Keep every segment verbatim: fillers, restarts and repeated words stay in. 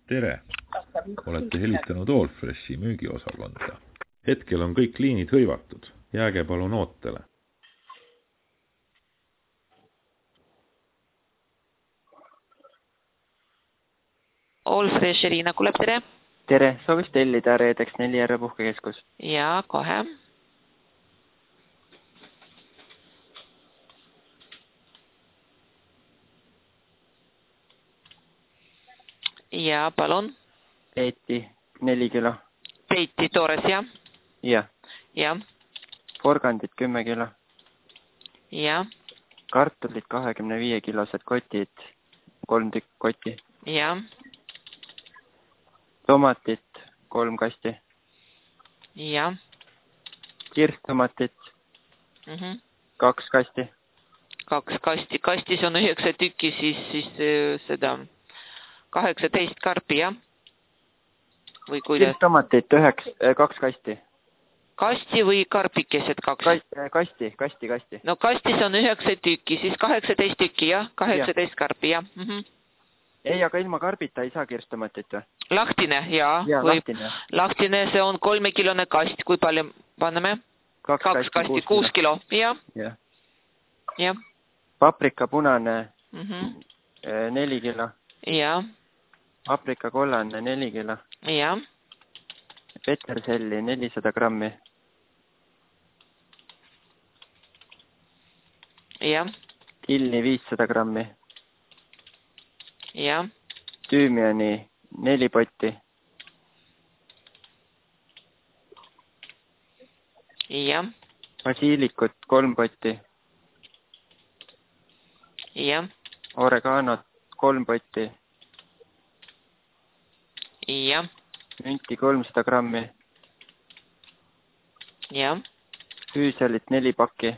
Tere! Olete helistanud Allfreshi müügiosakonda. Hetkel on kõik liinid hõivatud. Jääge palun ootele. Allfresh Riina kuuleb, tere! Tere, soovis tellida reedeks Nelijärve puhkekeskus. Ja, kohe. Ja, palun. Peeti, neli kilo. Peeti toores, jah? Jah. Ja. Porgandid kümme kilo. Ja. Kartulid kahekümne viie kilosed kotid, kolm tükk koti. Ja. Tomatit, kolm kasti. Ja. Kirstomatit, mm -hmm. kaks kasti. Kaks kasti. Kastis on üheksa tükki, siis, siis seda kaheksateist karpi, jah? Või kuidas? Kirstomatit, üheks, kaks kasti. Kasti või karpikesed kaks? Kasti, kasti, kasti. No kastis on üheksa tükki, siis kaheksateist tükki, jah? kaheksateist ja. Karpi, jah? Mm -hmm. Ei, aga ilma karbita ei saa kirstomatit või? Lahtine, jaa. Jaa, või... lahtine. Lahtine, see on kolmekilone kast. Kui palju paneme? Kaks, Kaks kasti, kuus, kuus kilo, kilo. jah? Jah. Ja. Paprika punane, mm -hmm. neli kilo. Jaa. Paprika kollane, neli kilo. Jaa. Peterselli, nelisada grammi. Jah. Killi, viissada grammi. Jah. Tüümiani, neli potti. Jah. Basiilikut, kolm potti. Jah. Oreganot, kolm potti. Jah. Münti, kolmsada grammi. Jah. Füüselit, neli pakki.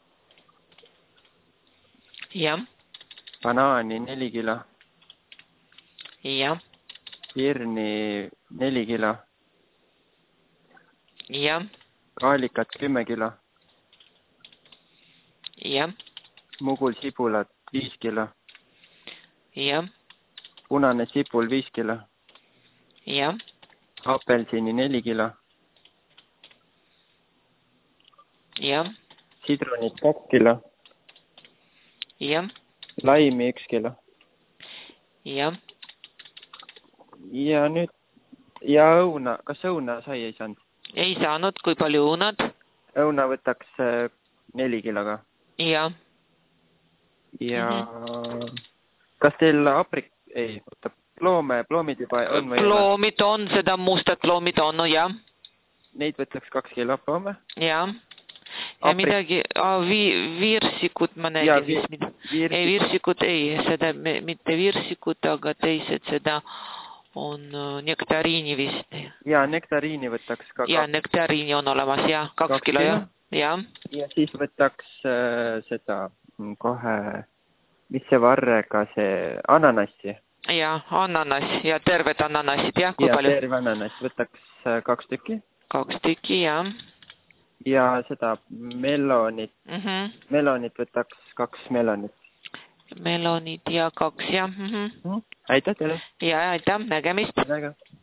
Jah. Banaani, neli kilo. Jah. Pirni, neli kilo. Jah. Kaalikat, kümme kilo. Jah. Mugul sibulat, viis kilo. Jah. Punane sibul, viis kilo. Jah. Apelsini, neli kilo. Jah. Sidrunit, kaks kilo. Jah. Laimi, üks kilo. Jah. Ja nüüd, ja õuna, kas õuna sai ei saanud? Ei saanud, kui palju õunad? Õuna võtaks neli kiloga. Jah. Ja mm -hmm. kas teil aprik, ei, võtab ploome, ploomid juba on või? Ploomid on, seda mustad ploomid on, no jah. Neid võtaks kaks kilo ploome? Jah. Ja aprik... midagi, vi, virsikud ma nägin. Ja, vi, virsikud. Ei, virsikud ei, seda mitte virsikud, aga teised seda on nektariini vist. Ja, nektariini võtaks ka. Ja, nektariini on olemas, jah, kaks, kaks kilo, jah. Ja. Ja siis võtaks äh, seda kohe, mis see varrega, see ananassi. Ja, ananas ja terved ananasid, jah, kui ja, palju? Ja, terve ananas võtaks äh, kaks tükki. Kaks tükki, jah. Ja seda melonit, mm -hmm. melonit võtaks kaks melonit. Melonit ja kaks, jah. Mm -hmm. Aitäh teile. Ja, aitäh, nägemist. Nägemist.